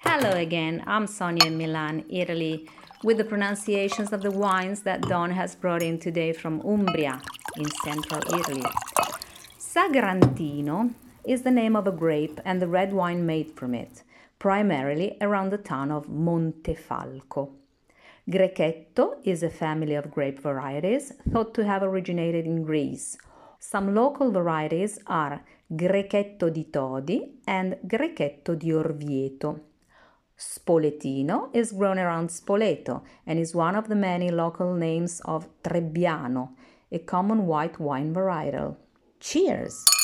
Hello again, I'm Sonia in Milan, Italy, with the pronunciations of the wines that Don has brought in today from Umbria, in central Italy. Sagrantino is the name of a grape and the red wine made from it, primarily around the town of Montefalco. Grechetto is a family of grape varieties thought to have originated in Greece. Some local varieties are Grechetto di Todi and Grechetto di Orvieto. Spoletino is grown around Spoleto and is one of the many local names of Trebbiano, a common white wine varietal. Cheers!